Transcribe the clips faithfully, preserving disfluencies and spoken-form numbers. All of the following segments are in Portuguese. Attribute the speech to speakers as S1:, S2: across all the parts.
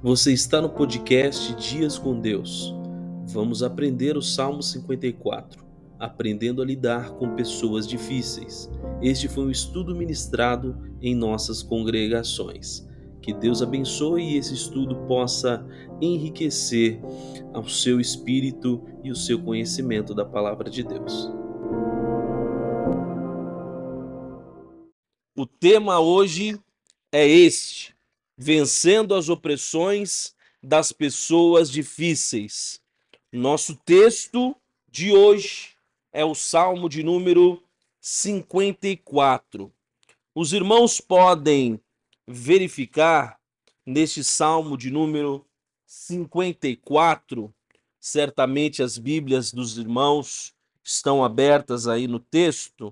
S1: Você está no podcast Dias com Deus. Vamos aprender o Salmo cinquenta e quatro, aprendendo a lidar com pessoas difíceis. Este foi um estudo ministrado em nossas congregações. Que Deus abençoe e esse estudo possa enriquecer ao seu espírito e o seu conhecimento da palavra de Deus. O tema hoje é este: vencendo as opressões das pessoas difíceis. Nosso texto de hoje é o Salmo de número cinquenta e quatro. Os irmãos podem verificar neste Salmo de número cinquenta e quatro, certamente as Bíblias dos irmãos estão abertas aí no texto,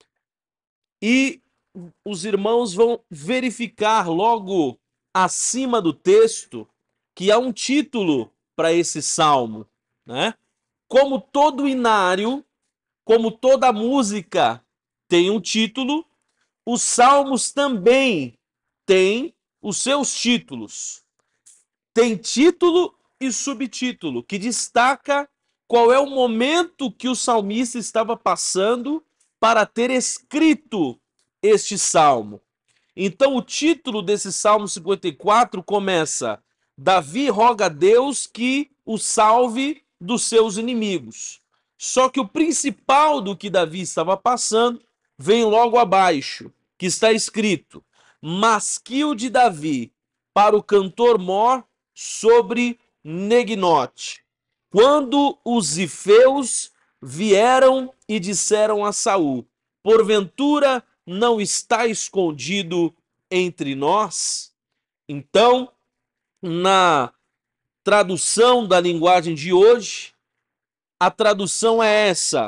S1: e os irmãos vão verificar logo acima do texto que há um título para esse salmo, né? Como todo inário, como toda música tem um título, os salmos também têm os seus títulos. Tem título e subtítulo, que destaca qual é o momento que o salmista estava passando para ter escrito este salmo. Então o título desse Salmo cinquenta e quatro começa: Davi roga a Deus que o salve dos seus inimigos. Só que o principal do que Davi estava passando vem logo abaixo, que está escrito: Masquil de Davi para o cantor mor sobre Neginote. Quando os zifeus vieram e disseram a Saul: porventura não está escondido entre nós? Então, na tradução da linguagem de hoje, a tradução é essa: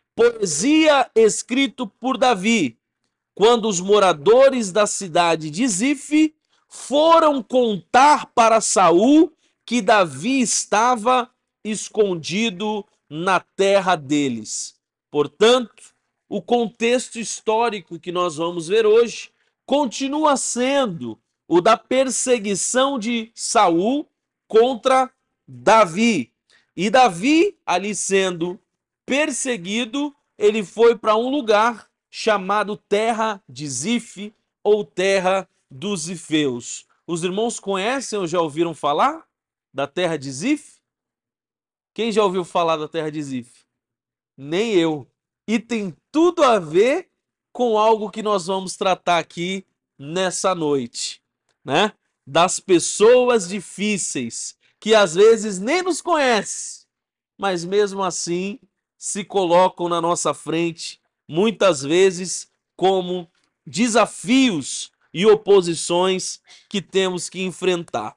S1: poesia escrito por Davi, quando os moradores da cidade de Zif foram contar para Saul que Davi estava escondido na terra deles. Portanto, o contexto histórico que nós vamos ver hoje continua sendo o da perseguição de Saul contra Davi. E Davi, ali sendo perseguido, ele foi para um lugar chamado Terra de Zif, ou Terra dos Zifeus. Os irmãos conhecem ou já ouviram falar da Terra de Zif? Quem já ouviu falar da Terra de Zif? Nem eu. E tem tudo a ver com algo que nós vamos tratar aqui nessa noite, né? Das pessoas difíceis, que às vezes nem nos conhecem, mas mesmo assim se colocam na nossa frente, muitas vezes como desafios e oposições que temos que enfrentar.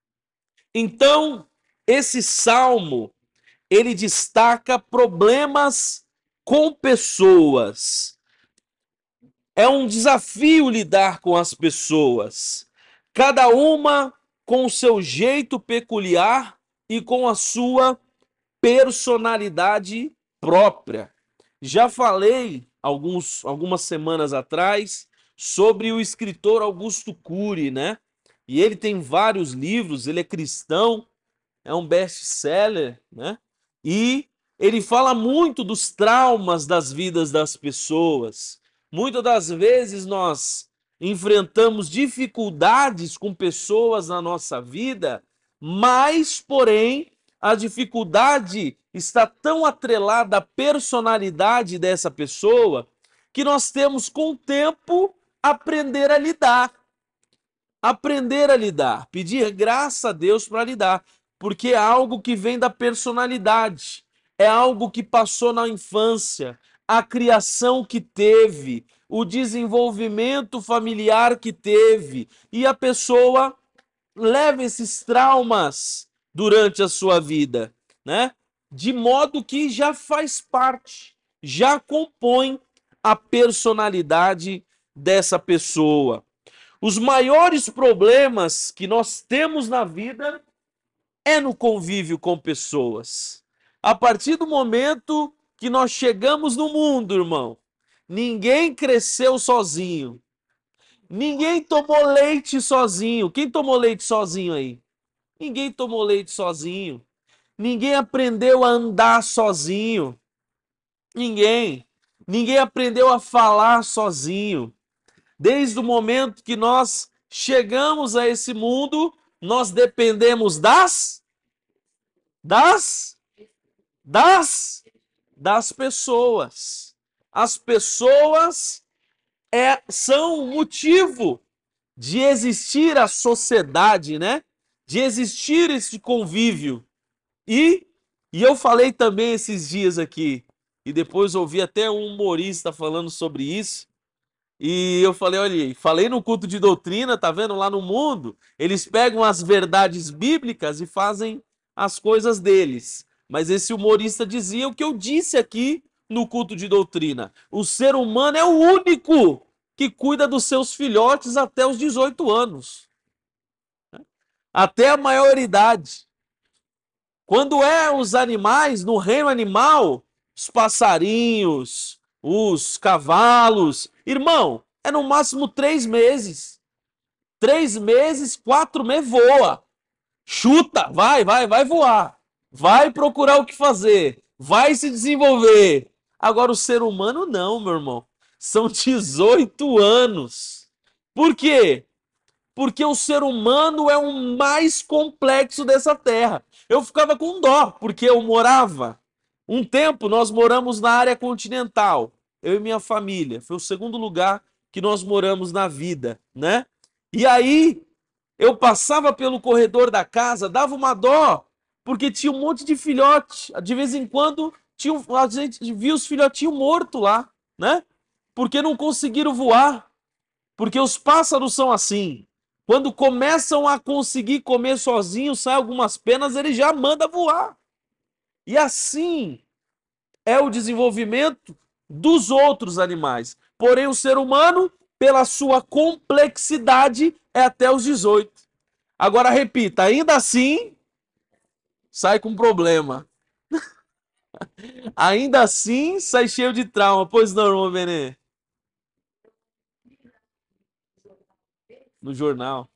S1: Então, esse salmo, ele destaca problemas com pessoas. É um desafio lidar com as pessoas, cada uma com o seu jeito peculiar e com a sua personalidade própria. Já falei alguns, algumas semanas atrás sobre o escritor Augusto Cury, né? E ele tem vários livros, ele é cristão, é um best-seller, né? E ele fala muito dos traumas das vidas das pessoas. Muitas das vezes nós enfrentamos dificuldades com pessoas na nossa vida, mas, porém, a dificuldade está tão atrelada à personalidade dessa pessoa que nós temos, com o tempo, aprender a lidar. Aprender a lidar, pedir graça a Deus para lidar, porque é algo que vem da personalidade, é algo que passou na infância, a criação que teve, o desenvolvimento familiar que teve, e a pessoa leva esses traumas durante a sua vida, né? De modo que já faz parte, já compõe a personalidade dessa pessoa. Os maiores problemas que nós temos na vida é no convívio com pessoas. A partir do momento que nós chegamos no mundo, irmão, ninguém cresceu sozinho. Ninguém tomou leite sozinho. Quem tomou leite sozinho aí? Ninguém tomou leite sozinho. Ninguém aprendeu a andar sozinho. Ninguém. Ninguém aprendeu a falar sozinho. Desde o momento que nós chegamos a esse mundo, nós dependemos das das das das pessoas. As pessoas é, são o motivo de existir a sociedade, né? De existir esse convívio. E, e eu falei também esses dias aqui, e depois ouvi até um humorista falando sobre isso, e eu falei, olha, falei no culto de doutrina, tá vendo? Lá no mundo, eles pegam as verdades bíblicas e fazem as coisas deles. Mas esse humorista dizia o que eu disse aqui no culto de doutrina. O ser humano é o único que cuida dos seus filhotes até os dezoito anos. Até a maioridade. Quando é os animais, no reino animal, os passarinhos, os cavalos, irmão, é no máximo três meses. Três meses, quatro meses, voa. Chuta, vai, vai, vai voar. Vai procurar o que fazer. Vai se desenvolver. Agora o ser humano não, meu irmão. São dezoito anos. Por quê? Porque o ser humano é o mais complexo dessa terra. Eu ficava com dó, porque eu morava. Um tempo nós moramos na área continental, eu e minha família. Foi o segundo lugar que nós moramos na vida, né? E aí eu passava pelo corredor da casa, dava uma dó, porque tinha um monte de filhote. De vez em quando tinha, a gente via os filhotinhos mortos lá, né? Porque não conseguiram voar. Porque os pássaros são assim. Quando começam a conseguir comer sozinhos, sai algumas penas, ele já manda voar. E assim é o desenvolvimento dos outros animais. Porém, o ser humano, pela sua complexidade, é até os dezoito. Agora, repita, ainda assim, sai com problema. Ainda assim, sai cheio de trauma. Pois não, irmão Benê? No jornal.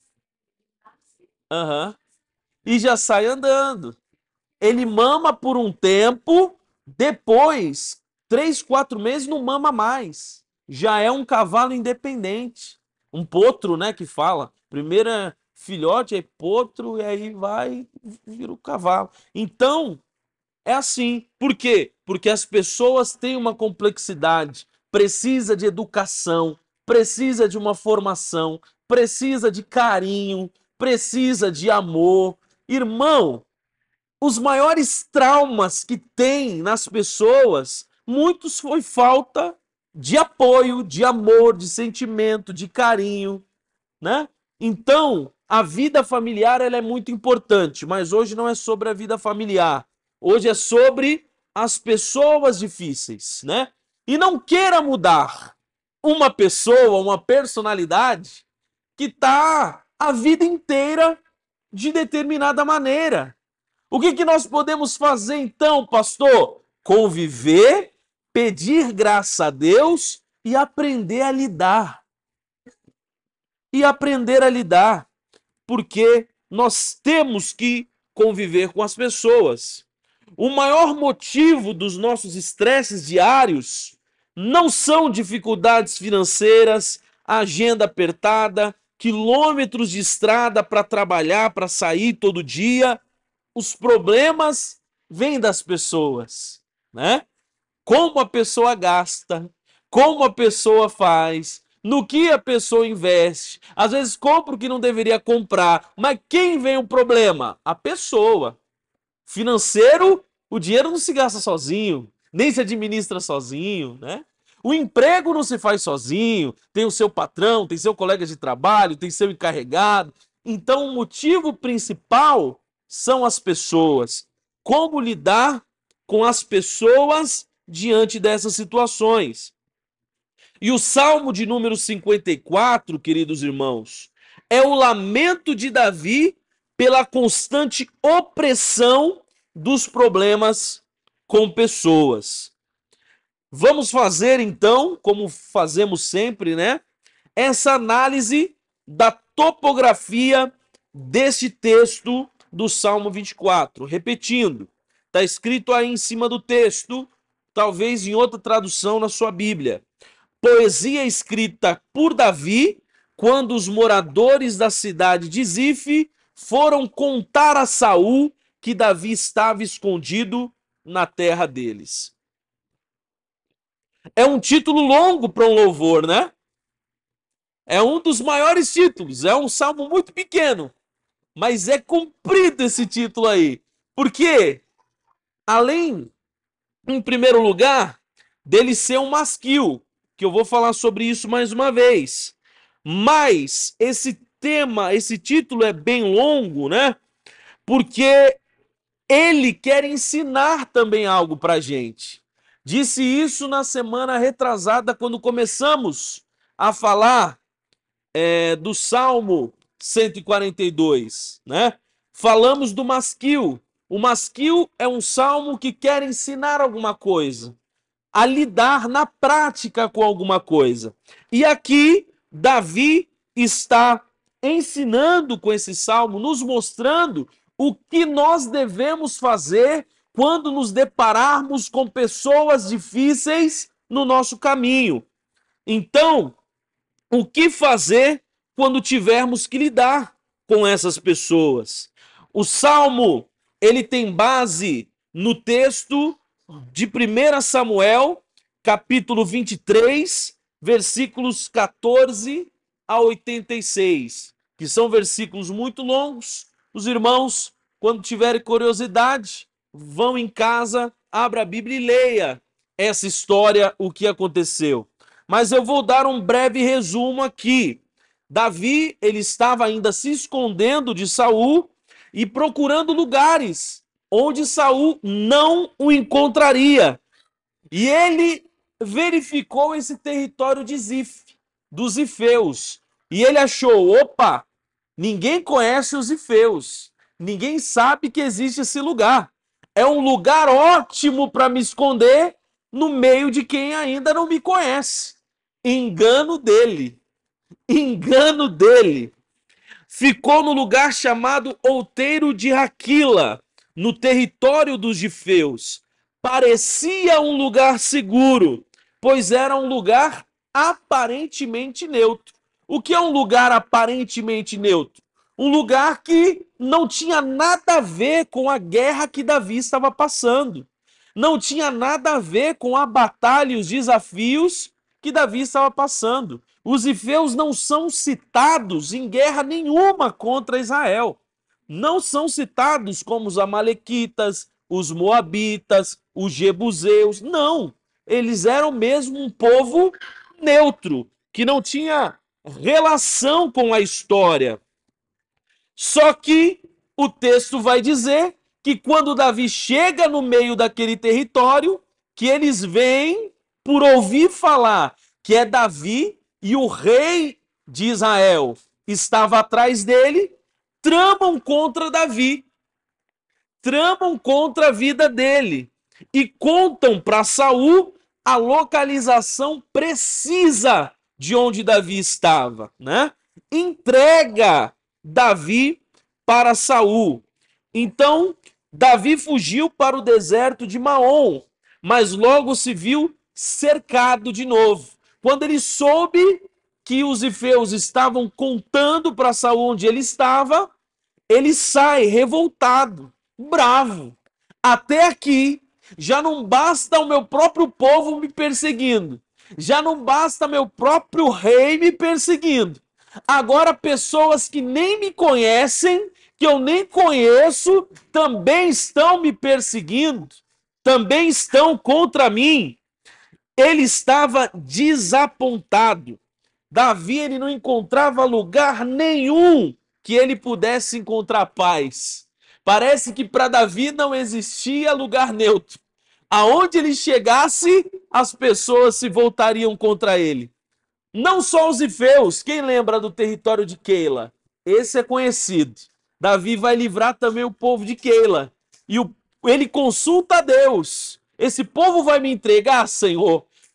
S1: Aham. Uhum. E já sai andando. Ele mama por um tempo, depois, três, quatro meses, não mama mais. Já é um cavalo independente. Um potro, né, que fala. Primeiro é filhote, é potro, e aí vai, vira o cavalo. Então, é assim. Por quê? Porque as pessoas têm uma complexidade, precisa de educação, precisa de uma formação, precisa de carinho, precisa de amor. Irmão, os maiores traumas que tem nas pessoas, muitos foi falta de apoio, de amor, de sentimento, de carinho, né? Então, a vida familiar ela é muito importante, mas hoje não é sobre a vida familiar. Hoje é sobre as pessoas difíceis, né? E não queira mudar uma pessoa, uma personalidade que está a vida inteira de determinada maneira. O que, que nós podemos fazer então, pastor? Conviver, pedir graça a Deus e aprender a lidar. E aprender a lidar, porque nós temos que conviver com as pessoas. O maior motivo dos nossos estresses diários não são dificuldades financeiras, agenda apertada, quilômetros de estrada para trabalhar, para sair todo dia. Os problemas vêm das pessoas, né? Como a pessoa gasta, como a pessoa faz, no que a pessoa investe. Às vezes compra o que não deveria comprar, mas quem vem o problema? A pessoa. Financeiro, o dinheiro não se gasta sozinho, nem se administra sozinho, né? O emprego não se faz sozinho, tem o seu patrão, tem seu colega de trabalho, tem seu encarregado. Então, o motivo principal são as pessoas. Como lidar com as pessoas diante dessas situações? E o Salmo de número cinquenta e quatro, queridos irmãos, é o lamento de Davi pela constante opressão dos problemas com pessoas. Vamos fazer então, como fazemos sempre, né? Essa análise da topografia deste texto do Salmo vinte e quatro. Repetindo, está escrito aí em cima do texto, talvez em outra tradução na sua Bíblia. Poesia escrita por Davi, quando os moradores da cidade de Zife foram contar a Saul que Davi estava escondido na terra deles. É um título longo para um louvor, né? É um dos maiores títulos, é um salmo muito pequeno, mas é comprido esse título aí. Porque, além, em primeiro lugar, dele ser um masquil, que eu vou falar sobre isso mais uma vez, mas esse tema, esse título é bem longo, né? Porque ele quer ensinar também algo pra gente. Disse isso na semana retrasada, quando começamos a falar é, do Salmo cento e quarenta e dois, né? Falamos do masquil. O masquil é um salmo que quer ensinar alguma coisa, a lidar na prática com alguma coisa. E aqui, Davi está ensinando com esse salmo, nos mostrando o que nós devemos fazer quando nos depararmos com pessoas difíceis no nosso caminho. Então, o que fazer quando tivermos que lidar com essas pessoas? O Salmo, ele tem base no texto de primeiro Samuel, capítulo vinte e três, versículos quatorze a oitenta e seis, que são versículos muito longos. Os irmãos, quando tiverem curiosidade, vão em casa, abra a Bíblia e leia essa história, o que aconteceu. Mas eu vou dar um breve resumo aqui. Davi, ele estava ainda se escondendo de Saul e procurando lugares onde Saul não o encontraria. E ele verificou esse território de Zif, dos Zifeus. E ele achou, opa, ninguém conhece os Zifeus. Ninguém sabe que existe esse lugar. É um lugar ótimo para me esconder no meio de quem ainda não me conhece. Engano dele. Engano dele. Ficou no lugar chamado Outeiro de Raquila, no território dos Gifeus. Parecia um lugar seguro, pois era um lugar aparentemente neutro. O que é um lugar aparentemente neutro? Um lugar que não tinha nada a ver com a guerra que Davi estava passando. Não tinha nada a ver com a batalha e os desafios que Davi estava passando. Os ifeus não são citados em guerra nenhuma contra Israel. Não são citados como os amalequitas, os moabitas, os jebuseus. Não. Eles eram mesmo um povo neutro, que não tinha relação com a história. Só que o texto vai dizer que quando Davi chega no meio daquele território, que eles veem, por ouvir falar que é Davi e o rei de Israel estava atrás dele, tramam contra Davi, tramam contra a vida dele e contam para Saul a localização precisa de onde Davi estava, né? Entrega Davi para Saul. Então, Davi fugiu para o deserto de Maom, mas logo se viu cercado de novo. Quando ele soube que os ifeus estavam contando para Saul onde ele estava, ele sai revoltado, bravo. Até aqui, já não basta o meu próprio povo me perseguindo, já não basta meu próprio rei me perseguindo. Agora pessoas que nem me conhecem, que eu nem conheço, também estão me perseguindo, também estão contra mim. Ele estava desapontado. Davi, ele não encontrava lugar nenhum que ele pudesse encontrar paz. Parece que para Davi não existia lugar neutro. Aonde ele chegasse, as pessoas se voltariam contra ele. Não só os ifeus, quem lembra do território de Keila? Esse é conhecido. Davi vai livrar também o povo de Keila. E o, ele consulta a Deus. Esse povo vai me entregar, Senhor?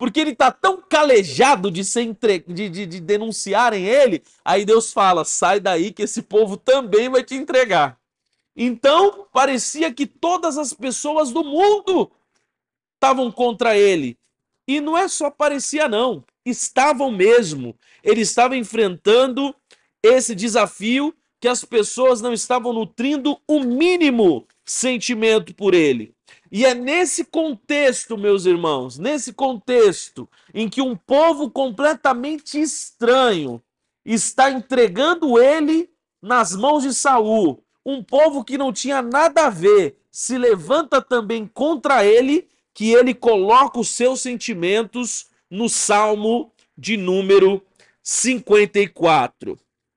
S1: porque ele está tão calejado de, ser entre... de, de, de denunciarem ele, aí Deus fala, sai daí que esse povo também vai te entregar. Então, parecia que todas as pessoas do mundo estavam contra ele. E não é só parecia não, estavam mesmo. Ele estava enfrentando esse desafio que as pessoas não estavam nutrindo o mínimo sentimento por ele. E é nesse contexto, meus irmãos, nesse contexto em que um povo completamente estranho está entregando ele nas mãos de Saul, um povo que não tinha nada a ver, se levanta também contra ele, que ele coloca os seus sentimentos no Salmo de número cinquenta e quatro.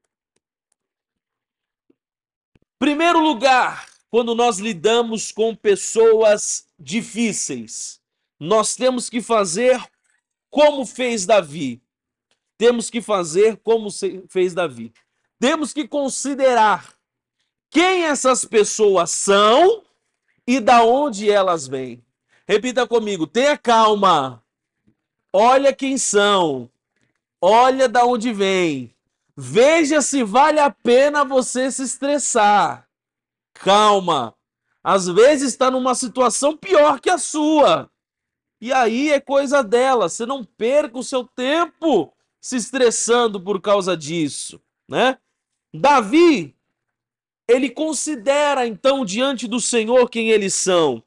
S1: Primeiro lugar, quando nós lidamos com pessoas difíceis, nós temos que fazer como fez Davi. Temos que fazer como fez Davi. Temos que considerar quem essas pessoas são e da onde elas vêm. Repita comigo, tenha calma. Olha quem são. Olha da onde vem. Veja se vale a pena você se estressar. Calma. Às vezes está numa situação pior que a sua. E aí é coisa dela. Você não perca o seu tempo se estressando por causa disso, né? Davi, ele considera então diante do Senhor quem eles são.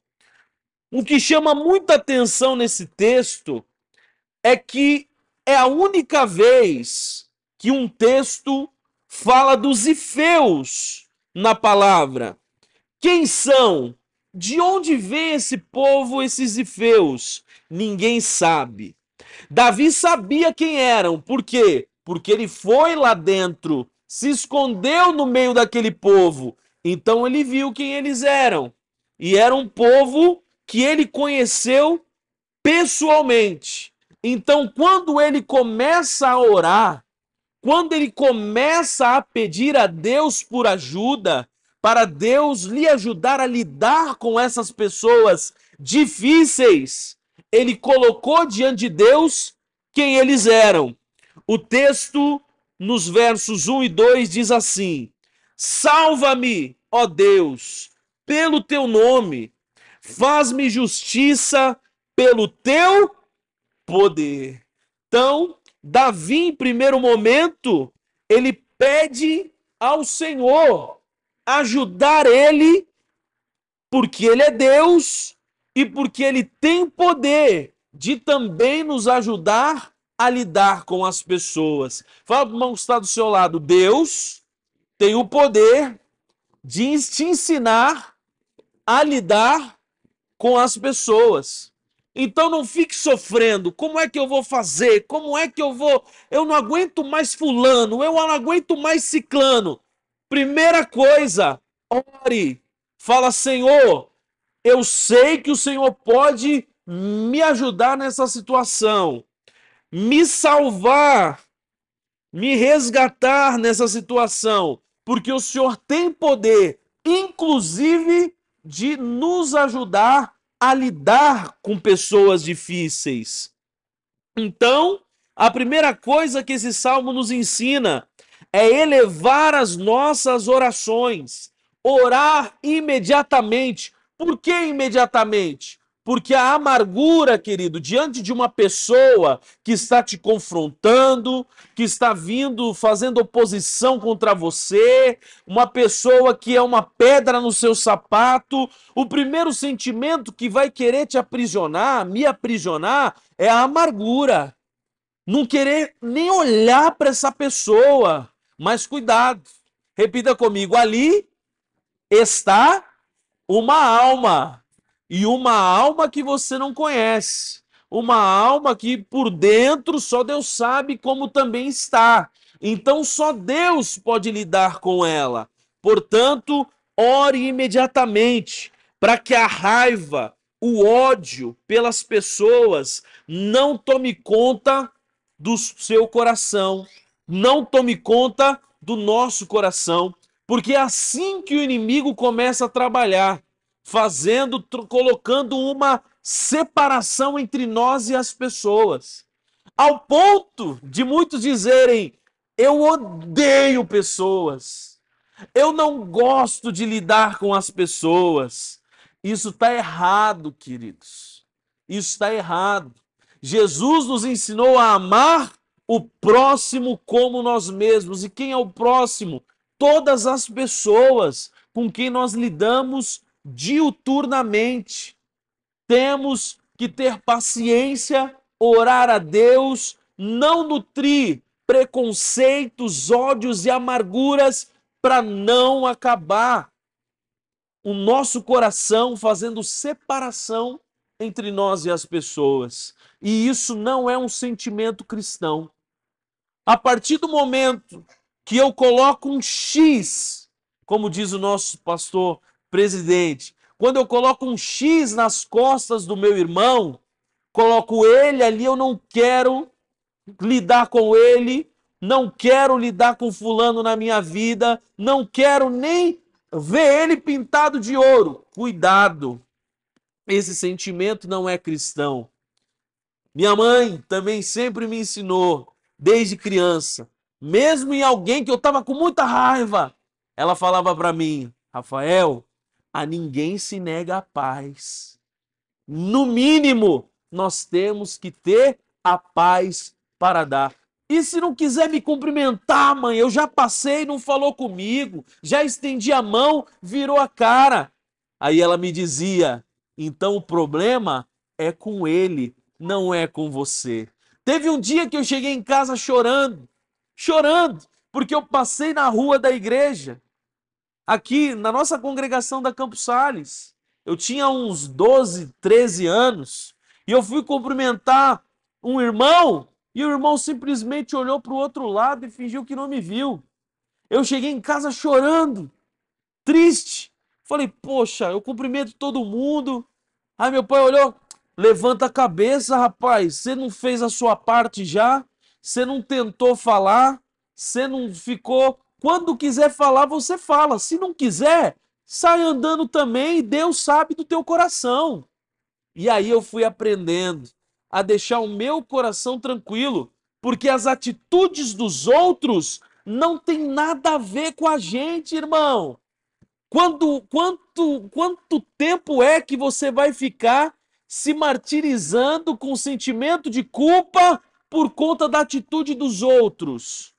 S1: O que chama muita atenção nesse texto é que é a única vez que um texto fala dos ifeus na palavra. Quem são? De onde vem esse povo, esses ifeus? Ninguém sabe. Davi sabia quem eram. Por quê? Porque ele foi lá dentro, se escondeu no meio daquele povo. Então ele viu quem eles eram. E era um povo que ele conheceu pessoalmente. Então, quando ele começa a orar, quando ele começa a pedir a Deus por ajuda, para Deus lhe ajudar a lidar com essas pessoas difíceis, ele colocou diante de Deus quem eles eram. O texto, nos versos um e dois, diz assim: salva-me, ó Deus, pelo teu nome, faz-me justiça pelo teu poder. Então, Davi, em primeiro momento, ele pede ao Senhor ajudar ele, porque ele é Deus e porque ele tem poder de também nos ajudar a lidar com as pessoas. Fala para o irmão que está do seu lado, Deus tem o poder de te ensinar a lidar com as pessoas. Então não fique sofrendo. Como é que eu vou fazer? Como é que eu vou? Eu não aguento mais fulano, eu não aguento mais ciclano. Primeira coisa, ore. Fala, Senhor, eu sei que o Senhor pode me ajudar nessa situação, me salvar, me resgatar nessa situação, porque o Senhor tem poder, inclusive, de nos ajudar a lidar com pessoas difíceis. Então, a primeira coisa que esse salmo nos ensina é elevar as nossas orações, orar imediatamente. Por que imediatamente? Porque a amargura, querido, diante de uma pessoa que está te confrontando, que está vindo fazendo oposição contra você, uma pessoa que é uma pedra no seu sapato, o primeiro sentimento que vai querer te aprisionar, me aprisionar, é a amargura. Não querer nem olhar para essa pessoa. Mas cuidado, repita comigo, ali está uma alma. E uma alma que você não conhece. Uma alma que por dentro só Deus sabe como também está. Então só Deus pode lidar com ela. Portanto, ore imediatamente para que a raiva, o ódio pelas pessoas não tome conta do seu coração. Não tome conta do nosso coração. Porque é assim que o inimigo começa a trabalhar. Fazendo, colocando uma separação entre nós e as pessoas. Ao ponto de muitos dizerem: eu odeio pessoas, eu não gosto de lidar com as pessoas. Isso está errado, queridos. Isso está errado. Jesus nos ensinou a amar o próximo como nós mesmos. E quem é o próximo? Todas as pessoas com quem nós lidamos diuturnamente. Temos que ter paciência, orar a Deus, não nutrir preconceitos, ódios e amarguras para não acabar o nosso coração fazendo separação entre nós e as pessoas. E isso não é um sentimento cristão. A partir do momento que eu coloco um X, como diz o nosso pastor presidente, quando eu coloco um X nas costas do meu irmão, coloco ele ali, eu não quero lidar com ele, não quero lidar com fulano na minha vida, não quero nem ver ele pintado de ouro. Cuidado, esse sentimento não é cristão. Minha mãe também sempre me ensinou, desde criança, mesmo em alguém que eu estava com muita raiva, ela falava para mim: Rafael, a ninguém se nega a paz. No mínimo, nós temos que ter a paz para dar. E se não quiser me cumprimentar, mãe, eu já passei, não falou comigo, já estendi a mão, virou a cara. Aí ela me dizia: então o problema é com ele, não é com você. Teve um dia que eu cheguei em casa chorando, chorando, porque eu passei na rua da igreja, aqui na nossa congregação da Campos Sales. Eu tinha uns doze, treze anos, e eu fui cumprimentar um irmão, e o irmão simplesmente olhou para o outro lado e fingiu que não me viu. Eu cheguei em casa chorando, triste. Falei: poxa, eu cumprimento todo mundo. Aí meu pai olhou: levanta a cabeça, rapaz, você não fez a sua parte já? Você não tentou falar? Você não ficou... Quando quiser falar, você fala. Se não quiser, sai andando também, Deus sabe do teu coração. E aí eu fui aprendendo a deixar o meu coração tranquilo, porque as atitudes dos outros não tem nada a ver com a gente, irmão. Quando, quanto, quanto tempo é que você vai ficar se martirizando com sentimento de culpa por conta da atitude dos outros?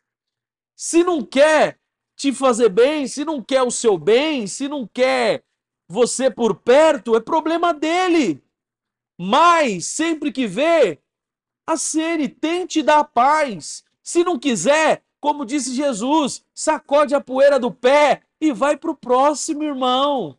S1: Se não quer te fazer bem, se não quer o seu bem, se não quer você por perto, é problema dele. Mas, sempre que vê, acene, tente dar paz. Se não quiser, como disse Jesus, sacode a poeira do pé e vai para o próximo, irmão.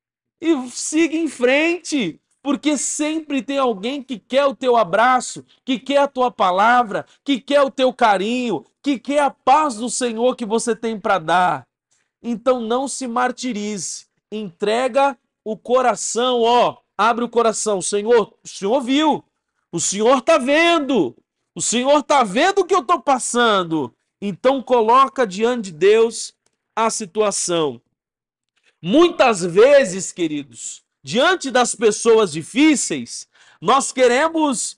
S1: E siga em frente. Porque sempre tem alguém que quer o teu abraço, que quer a tua palavra, que quer o teu carinho, que quer a paz do Senhor que você tem para dar. Então não se martirize. Entrega o coração, ó. Abre o coração. Senhor, o Senhor viu. O Senhor está vendo. O Senhor está vendo o que eu estou passando. Então coloca diante de Deus a situação. Muitas vezes, queridos, diante das pessoas difíceis, nós queremos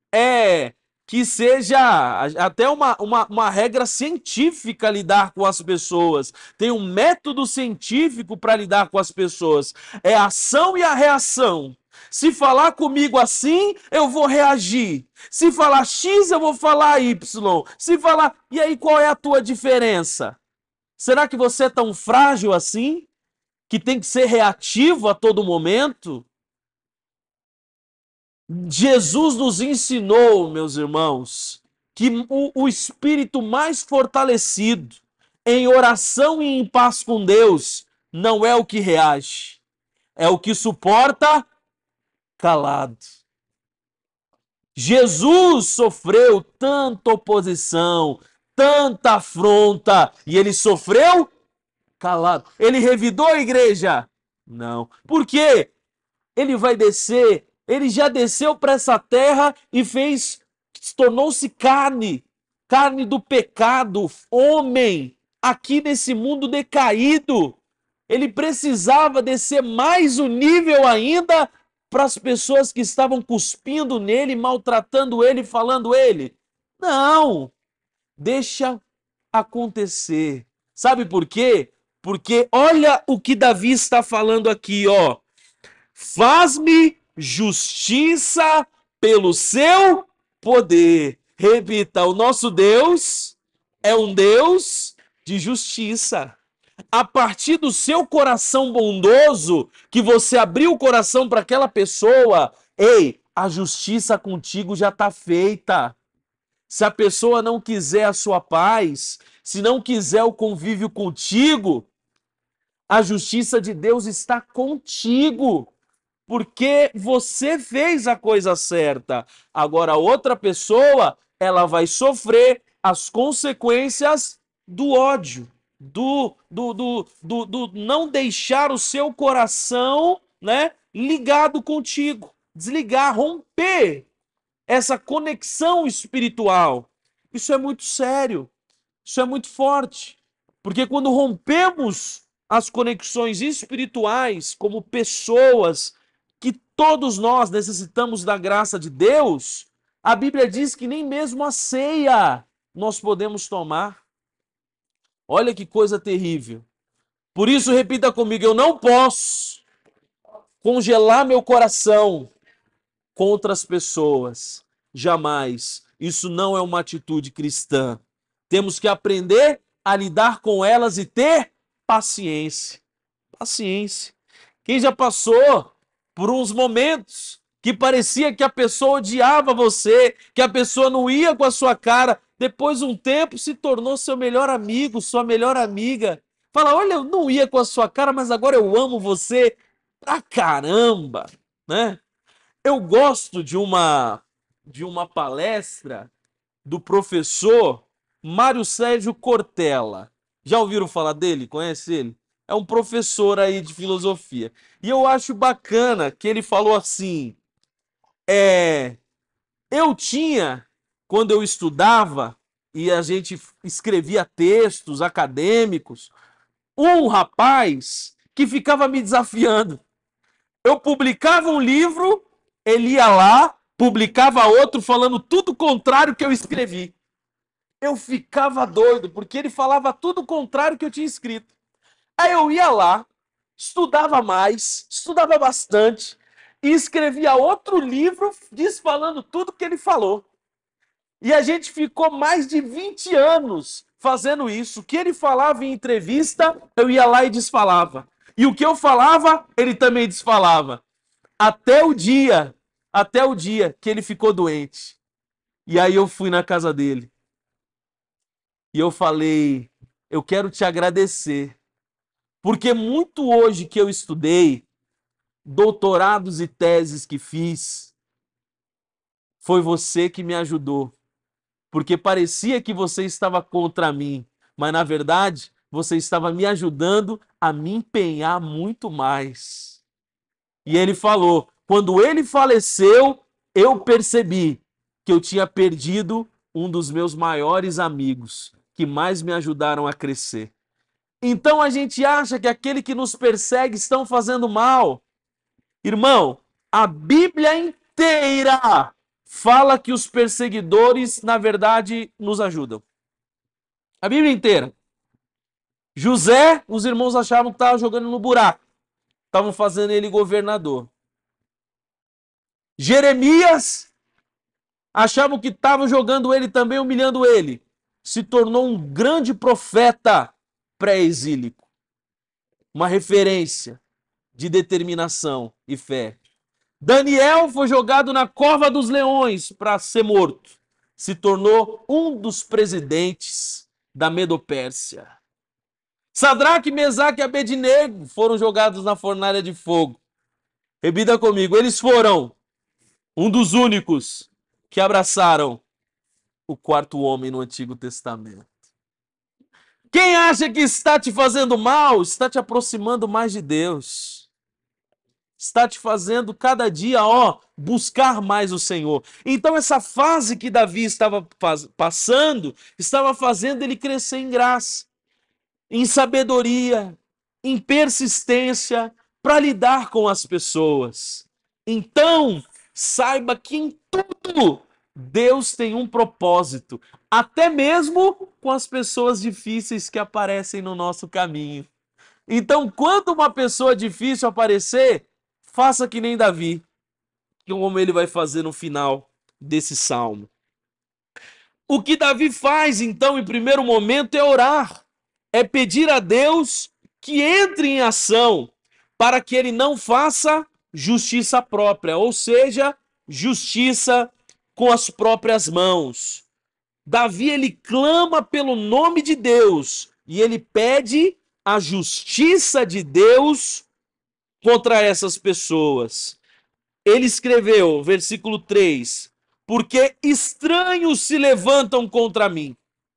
S1: é, que seja até uma, uma, uma regra científica lidar com as pessoas. Tem um método científico para lidar com as pessoas. É a ação e a reação. Se falar comigo assim, eu vou reagir. Se falar X, eu vou falar Y. Se falar... E aí, qual é a tua diferença? Será que você é tão frágil assim? Que tem que ser reativo a todo momento? Jesus nos ensinou, meus irmãos, que o, o espírito mais fortalecido em oração e em paz com Deus não é o que reage, é o que suporta calado. Jesus sofreu tanta oposição, tanta afronta, e ele sofreu calado. Ele revidou a igreja? Não. Por quê? Ele vai descer, ele já desceu para essa terra e fez, tornou-se carne, carne do pecado, homem, aqui nesse mundo decaído. Ele precisava descer mais o nível ainda para as pessoas que estavam cuspindo nele, maltratando ele, falando ele. Não, deixa acontecer. Sabe por quê? Porque olha o que Davi está falando aqui, ó. Faz-me justiça pelo seu poder. Repita, o nosso Deus é um Deus de justiça. A partir do seu coração bondoso, que você abriu o coração para aquela pessoa, ei, a justiça contigo já está feita. Se a pessoa não quiser a sua paz, se não quiser o convívio contigo, a justiça de Deus está contigo, porque você fez a coisa certa. Agora, outra pessoa, ela vai sofrer as consequências do ódio, do, do, do, do, do não deixar o seu coração, né, ligado contigo, desligar, romper essa conexão espiritual. Isso é muito sério, isso é muito forte, porque quando rompemos as conexões espirituais como pessoas, que todos nós necessitamos da graça de Deus, a Bíblia diz que nem mesmo a ceia nós podemos tomar. Olha que coisa terrível. Por isso, repita comigo, eu não posso congelar meu coração contra as pessoas. Jamais. Isso não é uma atitude cristã. Temos que aprender a lidar com elas e ter paciência. Paciência. Quem já passou por uns momentos que parecia que a pessoa odiava você, que a pessoa não ia com a sua cara, depois de um tempo se tornou seu melhor amigo, sua melhor amiga. Fala, olha, eu não ia com a sua cara, mas agora eu amo você pra caramba, né? Eu gosto de uma, de uma palestra do professor Mário Sérgio Cortella. Já ouviram falar dele? Conhece ele? É um professor aí de filosofia. E eu acho bacana que ele falou assim, é, eu tinha, quando eu estudava, e a gente escrevia textos acadêmicos, um rapaz que ficava me desafiando. Eu publicava um livro, ele ia lá, publicava outro falando tudo contrário que eu escrevi. Eu ficava doido, porque ele falava tudo contrário que eu tinha escrito. Aí eu ia lá, estudava mais, estudava bastante, e escrevia outro livro desfalando tudo que ele falou. E a gente ficou mais de vinte anos fazendo isso. O que ele falava em entrevista, eu ia lá e desfalava. E o que eu falava, ele também desfalava. Até o dia, até o dia que ele ficou doente. E aí eu fui na casa dele. E eu falei, eu quero te agradecer. Porque muito hoje que eu estudei, doutorados e teses que fiz, foi você que me ajudou. Porque parecia que você estava contra mim, mas na verdade você estava me ajudando a me empenhar muito mais. E ele falou, quando ele faleceu, eu percebi que eu tinha perdido um dos meus maiores amigos, que mais me ajudaram a crescer. Então a gente acha que aquele que nos persegue estão fazendo mal. Irmão, a Bíblia inteira fala que os perseguidores, na verdade, nos ajudam. A Bíblia inteira. José, os irmãos achavam que estava jogando no buraco. Estavam fazendo ele governador. Jeremias, achavam que estavam jogando ele também, humilhando ele. Se tornou um grande profeta pré-exílico. Uma referência de determinação e fé. Daniel foi jogado na cova dos leões para ser morto. Se tornou um dos presidentes da Medopérsia. Sadraque, Mesaque e Abednego foram jogados na fornalha de fogo. Repita comigo, eles foram um dos únicos que abraçaram o quarto homem no Antigo Testamento. Quem acha que está te fazendo mal, está te aproximando mais de Deus. Está te fazendo cada dia, ó, buscar mais o Senhor. Então essa fase que Davi estava passando, estava fazendo ele crescer em graça, em sabedoria, em persistência, para lidar com as pessoas. Então, saiba que em tudo Deus tem um propósito, até mesmo com as pessoas difíceis que aparecem no nosso caminho. Então, quando uma pessoa difícil aparecer, faça que nem Davi, como ele vai fazer no final desse salmo. O que Davi faz, então, em primeiro momento, é orar, é pedir a Deus que entre em ação para que ele não faça justiça própria, ou seja, justiça com as próprias mãos. Davi, ele clama pelo nome de Deus e ele pede a justiça de Deus contra essas pessoas. Ele escreveu, versículo três, porque estranhos se levantam contra mim.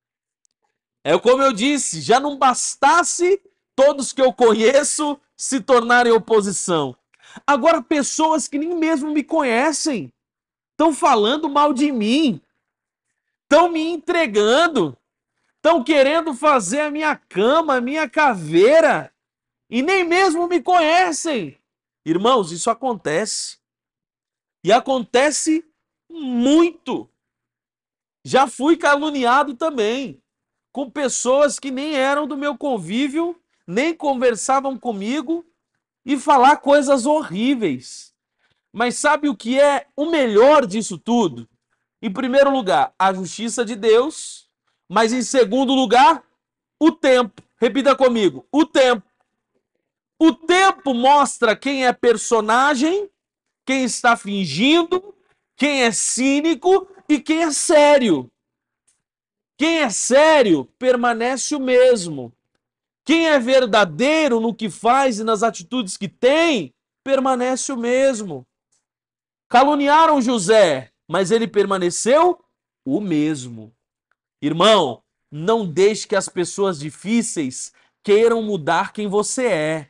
S1: É como eu disse, já não bastasse todos que eu conheço se tornarem oposição. Agora pessoas que nem mesmo me conhecem estão falando mal de mim, estão me entregando, estão querendo fazer a minha cama, a minha caveira, e nem mesmo me conhecem. Irmãos, isso acontece. E acontece muito. Já fui caluniado também, com pessoas que nem eram do meu convívio, nem conversavam comigo, e falar coisas horríveis. Mas sabe o que é o melhor disso tudo? Em primeiro lugar, a justiça de Deus, mas em segundo lugar, o tempo. Repita comigo, o tempo. O tempo mostra quem é personagem, quem está fingindo, quem é cínico e quem é sério. Quem é sério permanece o mesmo. Quem é verdadeiro no que faz e nas atitudes que tem, permanece o mesmo. Caluniaram José, mas ele permaneceu o mesmo. Irmão, não deixe que as pessoas difíceis queiram mudar quem você é.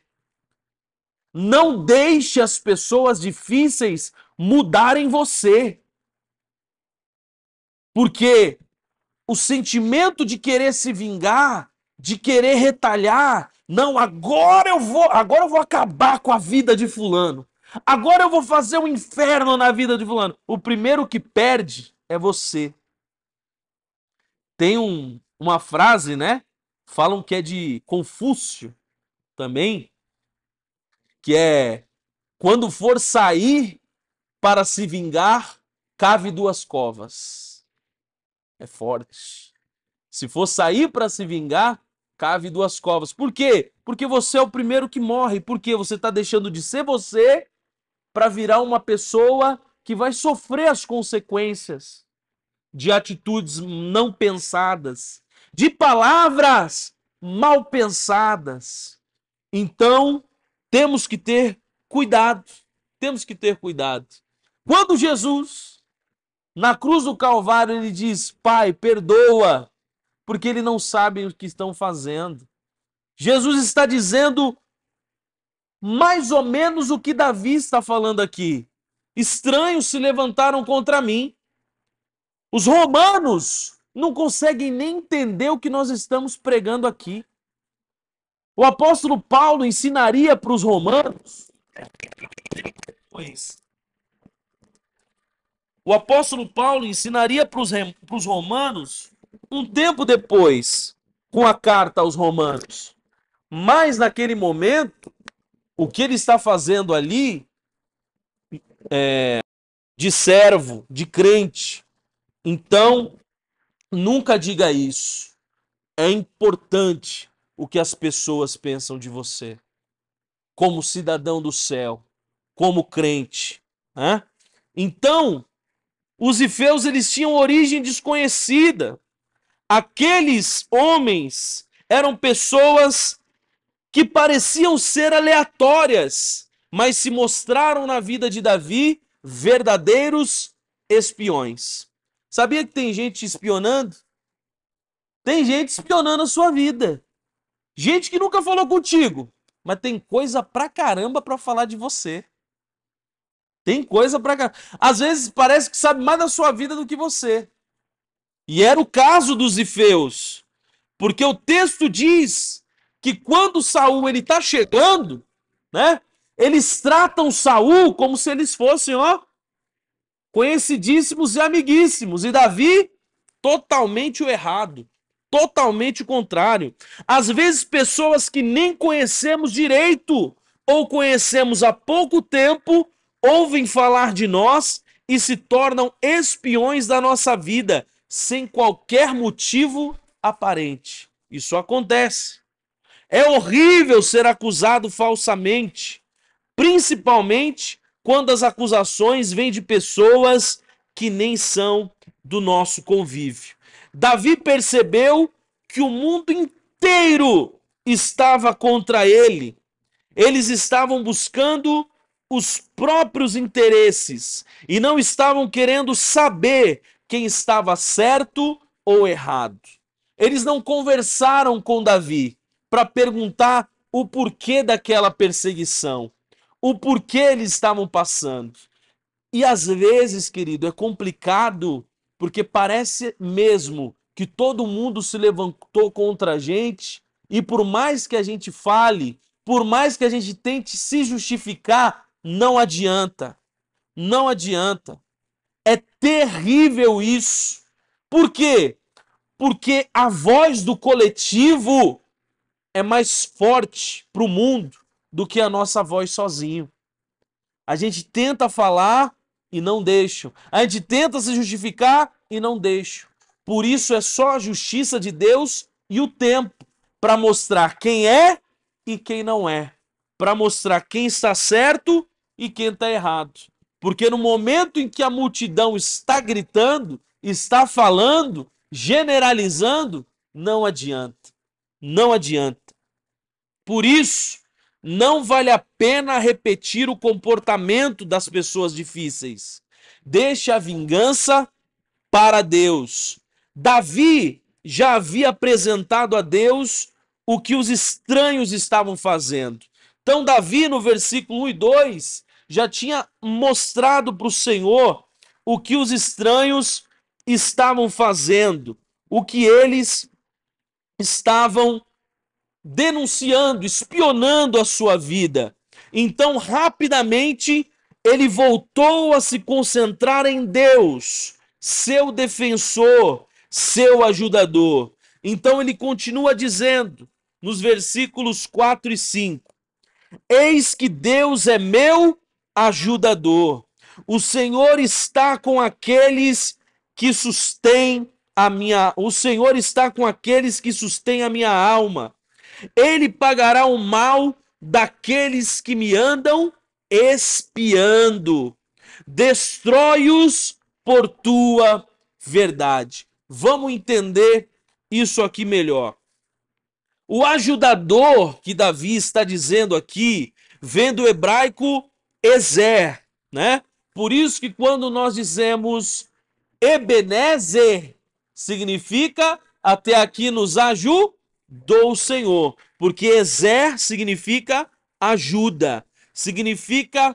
S1: Não deixe as pessoas difíceis mudarem você. Porque o sentimento de querer se vingar, de querer retalhar, não, agora eu vou, agora eu vou acabar com a vida de fulano. Agora eu vou fazer um inferno na vida de fulano. O primeiro que perde é você. Tem um, uma frase, né? Falam que é de Confúcio também, que é: quando for sair para se vingar, cave duas covas. É forte. Se for sair para se vingar, cave duas covas. Por quê? Porque você é o primeiro que morre. Porque você está deixando de ser você para virar uma pessoa que vai sofrer as consequências de atitudes não pensadas, de palavras mal pensadas. Então, temos que ter cuidado. Temos que ter cuidado. Quando Jesus, na cruz do Calvário, ele diz: Pai, perdoa, porque eles não sabem o que estão fazendo. Jesus está dizendo mais ou menos o que Davi está falando aqui. Estranhos se levantaram contra mim. Os romanos não conseguem nem entender o que nós estamos pregando aqui. O apóstolo Paulo ensinaria para os romanos. Pois. O apóstolo Paulo ensinaria para os romanos um tempo depois, com a carta aos romanos. Mas naquele momento, o que ele está fazendo ali é de servo, de crente. Então, nunca diga isso. É importante o que as pessoas pensam de você, como cidadão do céu, como crente. Né? Então, os ifeus, eles tinham origem desconhecida. Aqueles homens eram pessoas que pareciam ser aleatórias, mas se mostraram na vida de Davi verdadeiros espiões. Sabia que tem gente espionando? Tem gente espionando a sua vida. Gente que nunca falou contigo, mas tem coisa pra caramba pra falar de você. Tem coisa pra caramba. Às vezes parece que sabe mais da sua vida do que você. E era o caso dos ifeus. Porque o texto diz que quando Saul ele está chegando, né? Eles tratam Saul como se eles fossem, ó, conhecidíssimos e amiguíssimos. E Davi, totalmente o errado. Totalmente o contrário. Às vezes, pessoas que nem conhecemos direito ou conhecemos há pouco tempo ouvem falar de nós e se tornam espiões da nossa vida, sem qualquer motivo aparente. Isso acontece. É horrível ser acusado falsamente, principalmente quando as acusações vêm de pessoas que nem são do nosso convívio. Davi percebeu que o mundo inteiro estava contra ele. Eles estavam buscando os próprios interesses e não estavam querendo saber quem estava certo ou errado. Eles não conversaram com Davi para perguntar o porquê daquela perseguição, o porquê eles estavam passando. E às vezes, querido, é complicado, porque parece mesmo que todo mundo se levantou contra a gente, e por mais que a gente fale, por mais que a gente tente se justificar, não adianta. Não adianta. É terrível isso. Por quê? Porque a voz do coletivo é mais forte para o mundo do que a nossa voz sozinho. A gente tenta falar e não deixam. A gente tenta se justificar e não deixam. Por isso é só a justiça de Deus e o tempo para mostrar quem é e quem não é. Para mostrar quem está certo e quem está errado. Porque no momento em que a multidão está gritando, está falando, generalizando, não adianta. Não adianta. Por isso, não vale a pena repetir o comportamento das pessoas difíceis. Deixe a vingança para Deus. Davi já havia apresentado a Deus o que os estranhos estavam fazendo. Então, Davi, no versículo um e dois, já tinha mostrado para o Senhor o que os estranhos estavam fazendo, o que eles estavam denunciando, espionando a sua vida. Então, rapidamente, ele voltou a se concentrar em Deus, seu defensor, seu ajudador. Então, ele continua dizendo, nos versículos quatro e cinco, eis que Deus é meu ajudador. O Senhor está com aqueles que sustêm a minha... O Senhor está com aqueles que sustêm a minha alma. Ele pagará o mal daqueles que me andam espiando. Destrói-os por tua verdade. Vamos entender isso aqui melhor. O ajudador que Davi está dizendo aqui, vem do hebraico Ezer, né? Por isso que quando nós dizemos Ebenezer, significa até aqui nos ajudou o Senhor, porque Ezer significa ajuda, significa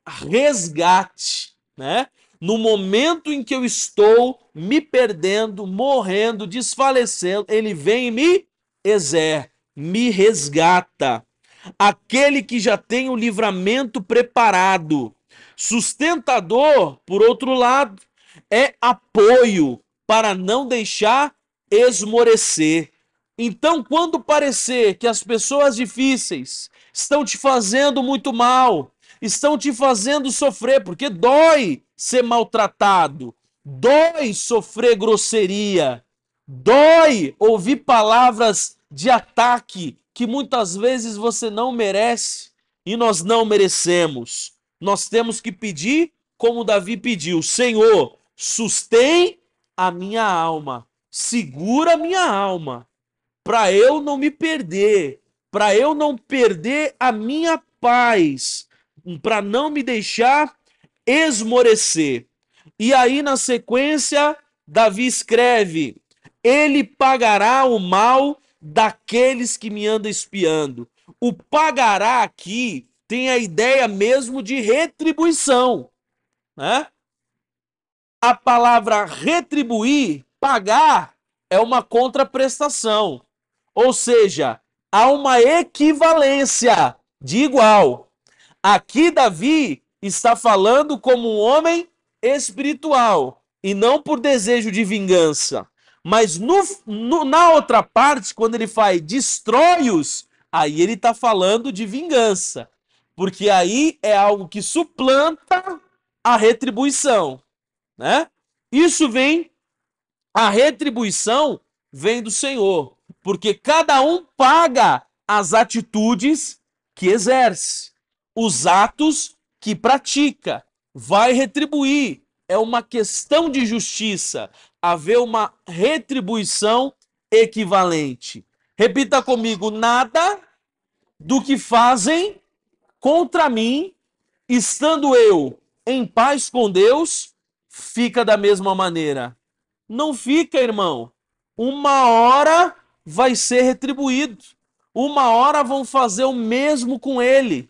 S1: resgate, né? No momento em que eu estou me perdendo, morrendo, desfalecendo, ele vem e me Ezer, me resgata. Aquele que já tem o livramento preparado. Sustentador, por outro lado, é apoio para não deixar esmorecer. Então, quando parecer que as pessoas difíceis estão te fazendo muito mal, estão te fazendo sofrer, porque dói ser maltratado, dói sofrer grosseria, dói ouvir palavras de ataque que muitas vezes você não merece e nós não merecemos. Nós temos que pedir como Davi pediu: Senhor, sustém a minha alma, segura a minha alma, para eu não me perder, para eu não perder a minha paz, para não me deixar esmorecer. E aí, na sequência, Davi escreve: ele pagará o mal daqueles que me andam espiando. O pagará aqui tem a ideia mesmo de retribuição, né? A palavra retribuir, pagar, é uma contraprestação. Ou seja, há uma equivalência de igual. Aqui Davi está falando como um homem espiritual e não por desejo de vingança. Mas no, no, na outra parte, quando ele faz destrói-os, aí ele está falando de vingança. Porque aí é algo que suplanta a retribuição, né? Isso vem, a retribuição vem do Senhor, porque cada um paga as atitudes que exerce, os atos que pratica, vai retribuir. É uma questão de justiça, haver uma retribuição equivalente. Repita comigo: nada do que fazem contra mim, estando eu em paz com Deus, fica da mesma maneira. Não fica, irmão. Uma hora vai ser retribuído. Uma hora vão fazer o mesmo com ele.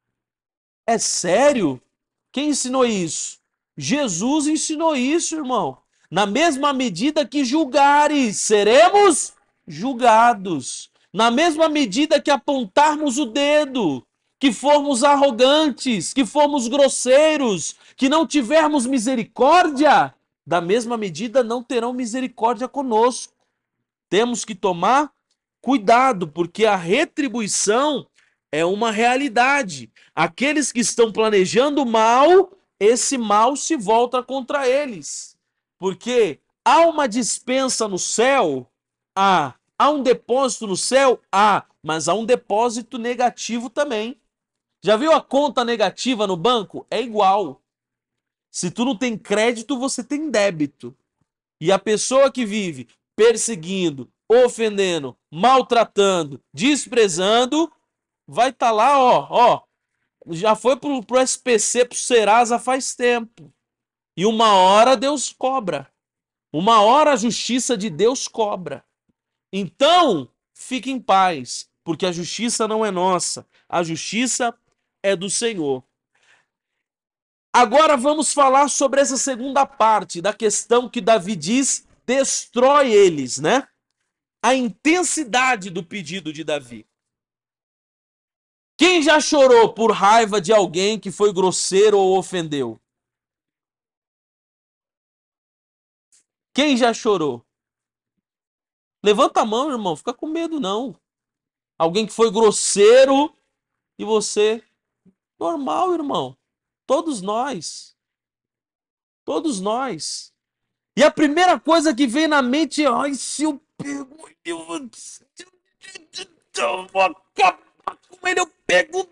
S1: É sério? Quem ensinou isso? Jesus ensinou isso, irmão. Na mesma medida que julgares, seremos julgados. Na mesma medida que apontarmos o dedo, que formos arrogantes, que formos grosseiros, que não tivermos misericórdia, da mesma medida não terão misericórdia conosco. Temos que tomar cuidado, porque a retribuição é uma realidade. Aqueles que estão planejando mal, esse mal se volta contra eles. Porque há uma dispensa no céu, há. Há um depósito no céu? Há. Mas há um depósito negativo também. Já viu a conta negativa no banco? É igual. Se tu não tem crédito, você tem débito. E a pessoa que vive perseguindo, ofendendo, maltratando, desprezando, vai estar tá lá, ó, ó, já foi pro, pro S P C, pro Serasa faz tempo. E uma hora Deus cobra. Uma hora a justiça de Deus cobra. Então, fique em paz, porque a justiça não é nossa. A justiça é do Senhor. Agora vamos falar sobre essa segunda parte da questão que Davi diz, destrói eles, né? A intensidade do pedido de Davi. Quem já chorou por raiva de alguém que foi grosseiro ou ofendeu? Quem já chorou? Levanta a mão, irmão, fica com medo não. Alguém que foi grosseiro e você... Normal, irmão. Todos nós. Todos nós. E a primeira coisa que vem na mente é: ai, se eu pego, eu vou acabar com ele, eu pego.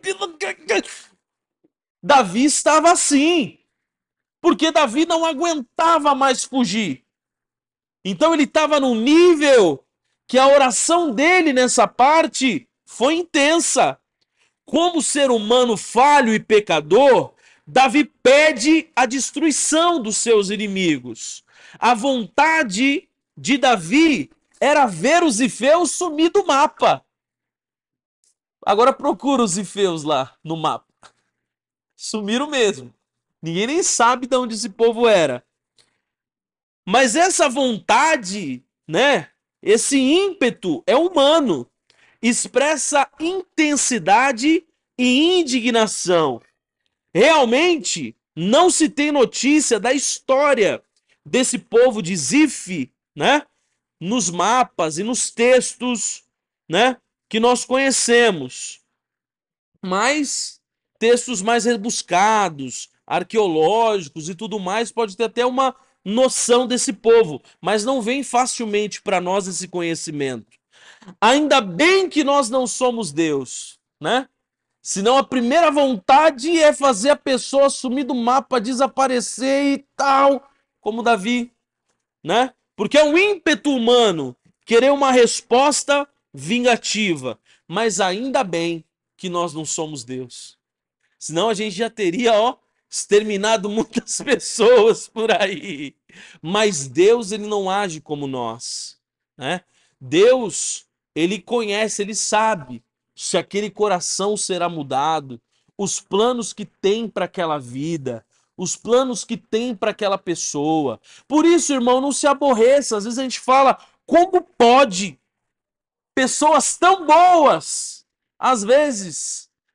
S1: Davi estava assim, porque Davi não aguentava mais fugir. Então ele estava num nível que a oração dele nessa parte foi intensa. Como ser humano falho e pecador, Davi pede a destruição dos seus inimigos. A vontade de Davi era ver os ifeus sumir do mapa. Agora procura os ifeus lá no mapa. Sumiram mesmo. Ninguém nem sabe de onde esse povo era. Mas essa vontade, né? Esse ímpeto é humano. Expressa intensidade e indignação. Realmente, não se tem notícia da história desse povo de Zif, né? Nos mapas e nos textos, né? Que nós conhecemos. Mas textos mais rebuscados, arqueológicos e tudo mais, pode ter até uma noção desse povo, mas não vem facilmente para nós esse conhecimento. Ainda bem que nós não somos Deus, né? Senão a primeira vontade é fazer a pessoa sumir do mapa, desaparecer e tal, como Davi, né? Porque é um ímpeto humano querer uma resposta vingativa. Mas ainda bem que nós não somos Deus. Senão a gente já teria, ó, exterminado muitas pessoas por aí. Mas Deus, ele não age como nós, né? Deus, ele conhece, ele sabe se aquele coração será mudado, os planos que tem para aquela vida, os planos que tem para aquela pessoa. Por isso, irmão, não se aborreça. Às vezes a gente fala: como pode pessoas tão boas, às vezes,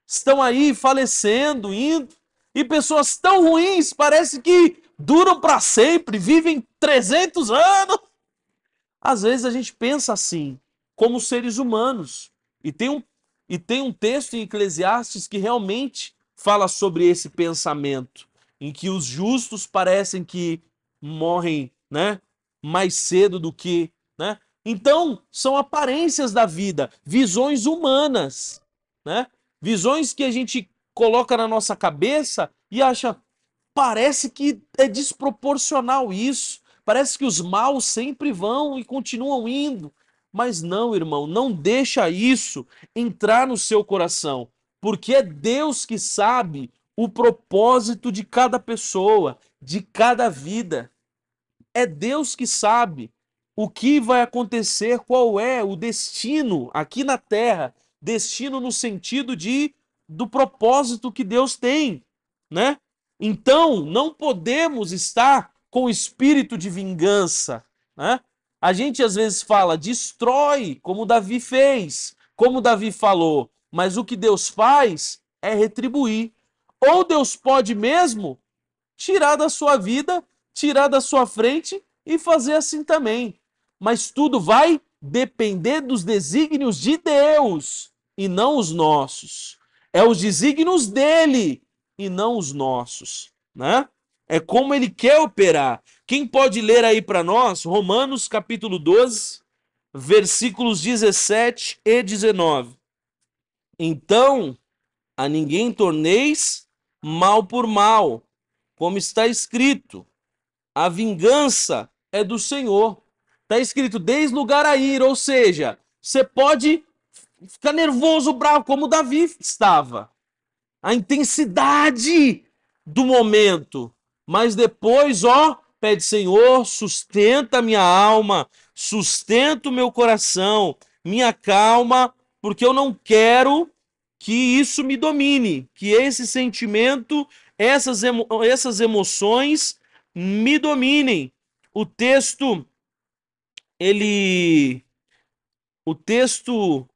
S1: estão aí falecendo, indo, e pessoas tão ruins, parece que duram para sempre, vivem trezentos anos. Às vezes a gente pensa assim, como seres humanos. E tem um, e tem um texto em Eclesiastes que realmente fala sobre esse pensamento, em que os justos parecem que morrem, né, mais cedo do que, né? Então, são aparências da vida, visões humanas, né? Visões que a gente coloca na nossa cabeça e acha, parece que é desproporcional isso. Parece que os maus sempre vão e continuam indo. Mas não, irmão, não deixa isso entrar no seu coração, porque é Deus que sabe o propósito de cada pessoa, de cada vida. É Deus que sabe o que vai acontecer, qual é o destino aqui na Terra, destino no sentido de do propósito que Deus tem, né? Então, não podemos estar com espírito de vingança, né? A gente às vezes fala, destrói, como Davi fez, como Davi falou, mas o que Deus faz é retribuir. Ou Deus pode mesmo tirar da sua vida, tirar da sua frente e fazer assim também. Mas tudo vai depender dos desígnios de Deus e não os nossos. É os desígnios dele e não os nossos, né? É como ele quer operar. Quem pode ler aí para nós Romanos capítulo doze, versículos dezessete e dezenove. Então, a ninguém torneis mal por mal, como está escrito, a vingança é do Senhor. Está escrito, desde lugar a ir, ou seja, você pode ficar nervoso, bravo, como Davi estava. A intensidade do momento. Mas depois, ó, pede, Senhor, sustenta minha alma, sustenta o meu coração, minha calma, porque eu não quero que isso me domine, que esse sentimento, essas, emo essas emoções me dominem. O texto, ele, o texto,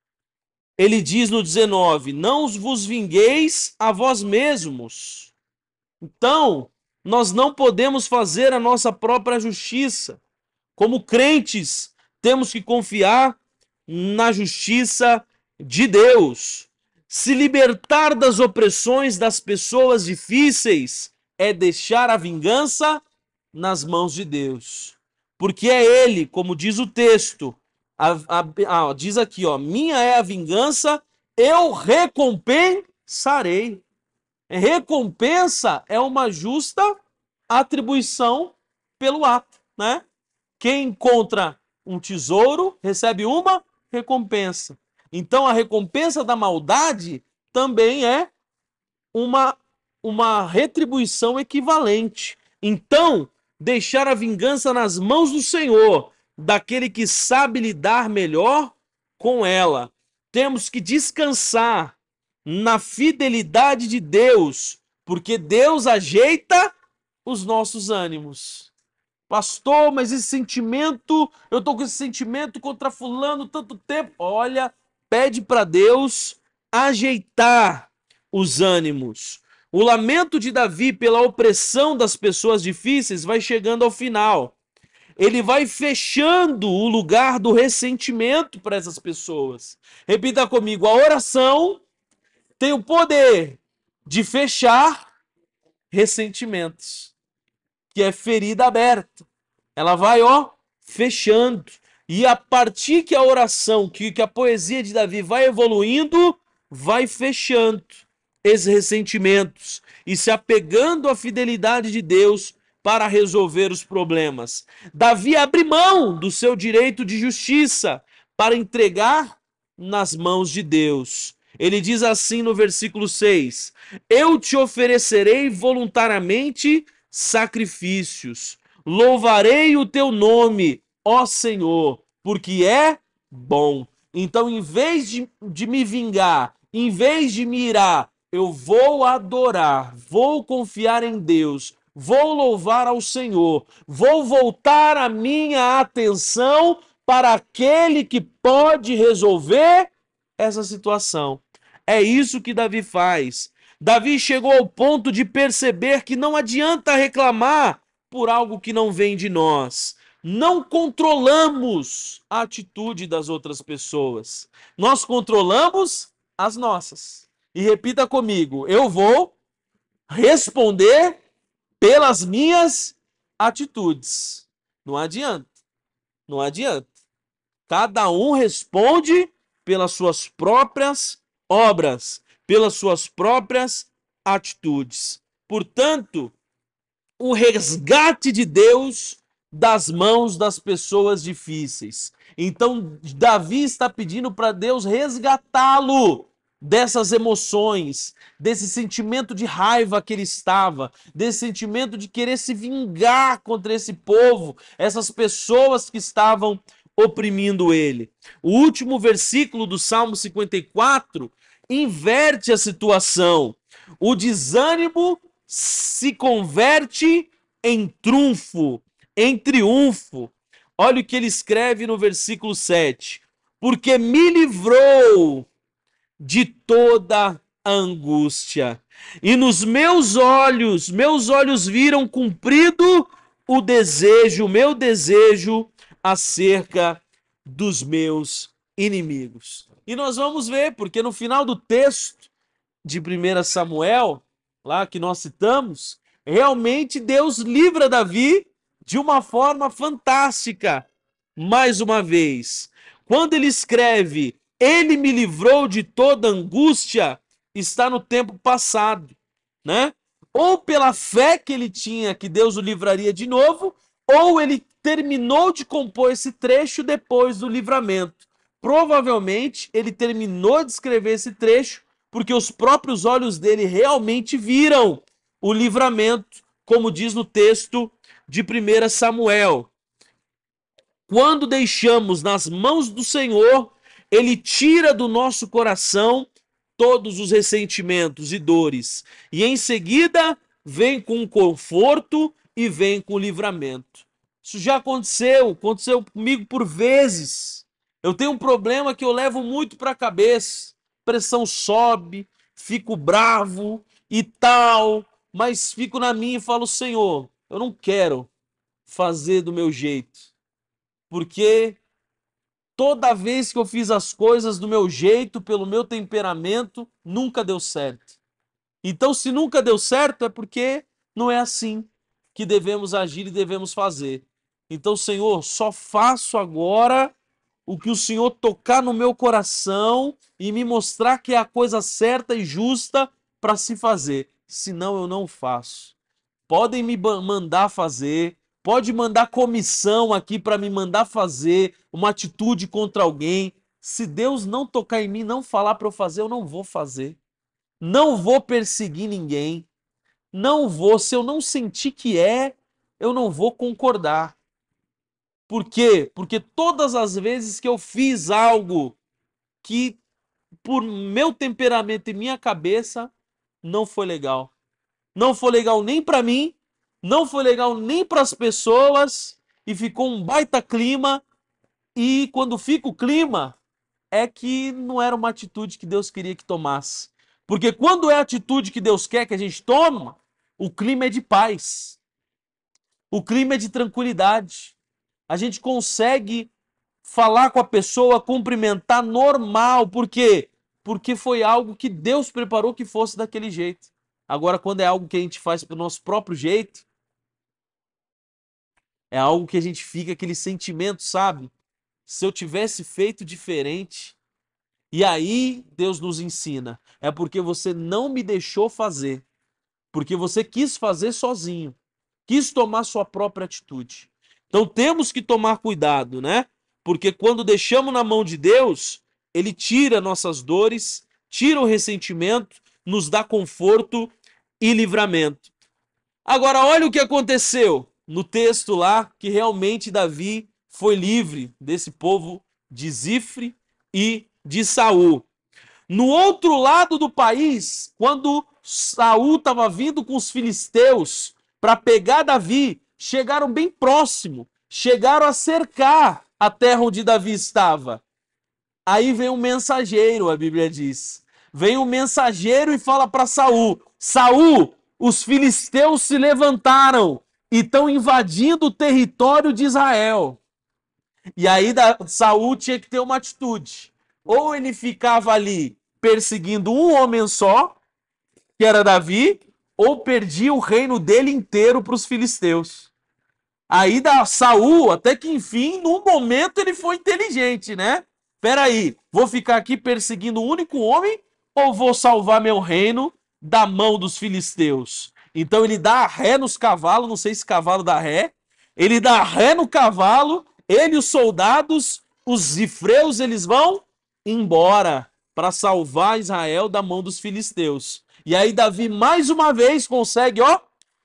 S1: ele diz no dezenove, não vos vingueis a vós mesmos. Então, nós não podemos fazer a nossa própria justiça. Como crentes, temos que confiar na justiça de Deus. Se libertar das opressões das pessoas difíceis é deixar a vingança nas mãos de Deus. Porque é Ele, como diz o texto, a, a, a, diz aqui, ó, minha é a vingança, eu recompensarei. Recompensa é uma justa atribuição pelo ato, né? Quem encontra um tesouro recebe uma recompensa. Então a recompensa da maldade também é uma, uma retribuição equivalente. Então, deixar a vingança nas mãos do Senhor, daquele que sabe lidar melhor com ela. Temos que descansar na fidelidade de Deus, porque Deus ajeita os nossos ânimos. Pastor, mas esse sentimento, eu tô com esse sentimento contra fulano tanto tempo. Olha, pede para Deus ajeitar os ânimos. O lamento de Davi pela opressão das pessoas difíceis vai chegando ao final. Ele vai fechando o lugar do ressentimento para essas pessoas. Repita comigo, a oração tem o poder de fechar ressentimentos, que é ferida aberta. Ela vai, ó, fechando. E a partir que a oração, que, que a poesia de Davi vai evoluindo, vai fechando esses ressentimentos e se apegando à fidelidade de Deus para resolver os problemas. Davi abre mão do seu direito de justiça para entregar nas mãos de Deus. Ele diz assim no versículo seis, eu te oferecerei voluntariamente sacrifícios, louvarei o teu nome, ó Senhor, porque é bom. Então, em vez de, de me vingar, em vez de me irar, eu vou adorar, vou confiar em Deus, vou louvar ao Senhor, vou voltar a minha atenção para aquele que pode resolver essa situação. É isso que Davi faz. Davi chegou ao ponto de perceber que não adianta reclamar por algo que não vem de nós. Não controlamos a atitude das outras pessoas. Nós controlamos as nossas. E repita comigo: eu vou responder pelas minhas atitudes. Não adianta. Não adianta. Cada um responde pelas suas próprias obras, pelas suas próprias atitudes. Portanto, o resgate de Deus das mãos das pessoas difíceis. Então, Davi está pedindo para Deus resgatá-lo dessas emoções, desse sentimento de raiva que ele estava, desse sentimento de querer se vingar contra esse povo, essas pessoas que estavam oprimindo ele. O último versículo do Salmo cinquenta e quatro inverte a situação. O desânimo se converte em trunfo, em triunfo. Olha o que ele escreve no versículo sete. Porque me livrou de toda a angústia. E nos meus olhos, meus olhos viram cumprido o desejo, o meu desejo acerca dos meus inimigos. E nós vamos ver, porque no final do texto de primeiro Samuel, lá que nós citamos, realmente Deus livra Davi de uma forma fantástica. Mais uma vez, quando ele escreve, ele me livrou de toda angústia, está no tempo passado, né? Ou pela fé que ele tinha que Deus o livraria de novo, ou ele terminou de compor esse trecho depois do livramento. Provavelmente ele terminou de escrever esse trecho porque os próprios olhos dele realmente viram o livramento, como diz no texto de primeiro Samuel. Quando deixamos nas mãos do Senhor, ele tira do nosso coração todos os ressentimentos e dores. E em seguida, vem com conforto e vem com livramento. Isso já aconteceu, aconteceu comigo por vezes. Eu tenho um problema que eu levo muito para a cabeça. Pressão sobe, fico bravo e tal, mas fico na minha e falo, Senhor, eu não quero fazer do meu jeito. Porque toda vez que eu fiz as coisas do meu jeito, pelo meu temperamento, nunca deu certo. Então, se nunca deu certo, é porque não é assim que devemos agir e devemos fazer. Então, Senhor, só faço agora o que o Senhor tocar no meu coração e me mostrar que é a coisa certa e justa para se fazer. Senão, eu não faço. Podem me mandar fazer, pode mandar comissão aqui para me mandar fazer uma atitude contra alguém. Se Deus não tocar em mim, não falar para eu fazer, eu não vou fazer. Não vou perseguir ninguém. Não vou, se eu não sentir que é, eu não vou concordar. Por quê? Porque todas as vezes que eu fiz algo que, por meu temperamento e minha cabeça, não foi legal. Não foi legal nem para mim, não foi legal nem para as pessoas, e ficou um baita clima. E quando fica o clima, é que não era uma atitude que Deus queria que tomasse. Porque quando é a atitude que Deus quer que a gente tome, o clima é de paz. O clima é de tranquilidade. A gente consegue falar com a pessoa, cumprimentar normal. Por quê? Porque foi algo que Deus preparou que fosse daquele jeito. Agora, quando é algo que a gente faz pelo nosso próprio jeito, é algo que a gente fica aquele sentimento, sabe? Se eu tivesse feito diferente. E aí Deus nos ensina. É porque você não me deixou fazer. Porque você quis fazer sozinho. Quis tomar sua própria atitude. Então temos que tomar cuidado, né? Porque quando deixamos na mão de Deus, Ele tira nossas dores, tira o ressentimento, nos dá conforto e livramento. Agora, olha o que aconteceu no texto lá, que realmente Davi foi livre desse povo de Zifre e de Saul. No outro lado do país, quando Saul estava vindo com os filisteus para pegar Davi, chegaram bem próximo, chegaram a cercar a terra onde Davi estava. Aí vem um mensageiro, a Bíblia diz. Vem o mensageiro e fala para Saul: Saul, os filisteus se levantaram e estão invadindo o território de Israel. E aí da, Saul tinha que ter uma atitude. Ou ele ficava ali perseguindo um homem só, que era Davi, ou perdia o reino dele inteiro para os filisteus. Aí da Saul, até que enfim, no momento ele foi inteligente, né? Peraí, vou ficar aqui perseguindo um único homem ou vou salvar meu reino da mão dos filisteus? Então ele dá ré nos cavalos, não sei se cavalo dá ré, ele dá ré no cavalo, ele e os soldados, os zifreus, eles vão embora para salvar Israel da mão dos filisteus. E aí Davi mais uma vez consegue, ó,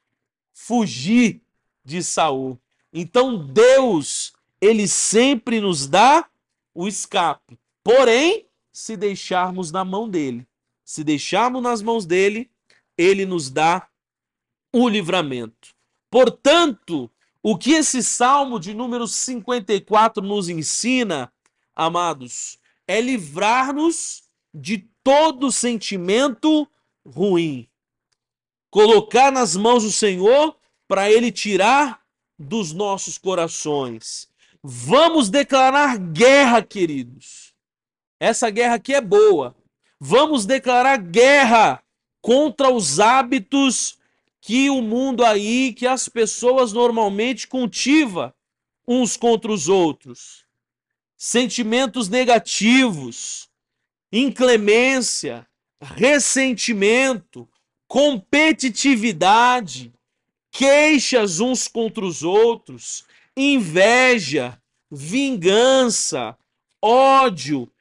S1: fugir de Saul. Então Deus, ele sempre nos dá o escape. Porém, se deixarmos na mão dele, se deixarmos nas mãos dele, ele nos dá o livramento. Portanto, o que esse Salmo de número cinquenta e quatro nos ensina, amados, é livrar-nos de todo sentimento ruim. Colocar nas mãos do Senhor para ele tirar dos nossos corações. Vamos declarar guerra, queridos. Essa guerra aqui é boa. Vamos declarar guerra contra os hábitos que o mundo aí, que as pessoas normalmente cultivam uns contra os outros. Sentimentos negativos, inclemência, ressentimento, competitividade, queixas uns contra os outros, inveja, vingança, ódio,